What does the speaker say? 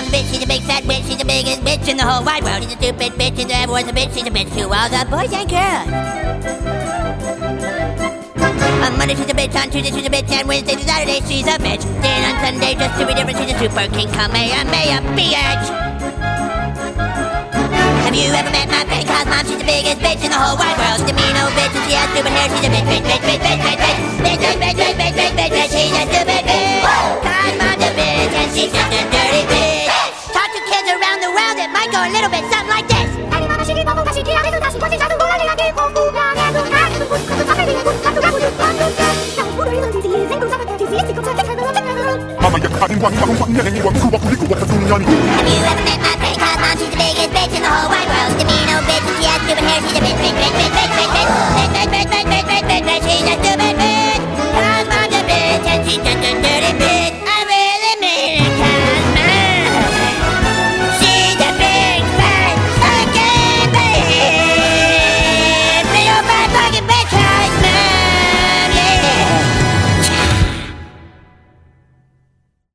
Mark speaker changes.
Speaker 1: mom's a bitch, she's a big fat witch, she's the biggest bitch in the whole wide world. She's a stupid bitch, and everyone's a bitch, she's a bitch to all the boys and girls. On Monday she's a bitch, on Tuesday she's a bitch, and Wednesday to Saturday she's a bitch. Then on Sunday, just to be different, she's a super king, Kamehameha, bitch. Have you ever met my friend Cos mom? She's the biggest bitch in the whole wide world. She's a mean old bitch, and she has stupid hair. She's a bitch, bitch, bitch, bitch, bitch, bitch, bitch, bitch, bitch, bitch, bitch, bitch, bitch, bitch, bitch. She's a stupid bitch. Cos mom's a bitch, and she's just a dirty bitch. Talk to kids around the world, it might go a little bit something like this. Have you ever met my friend Cos mom? She's the biggest bitch in the whole world.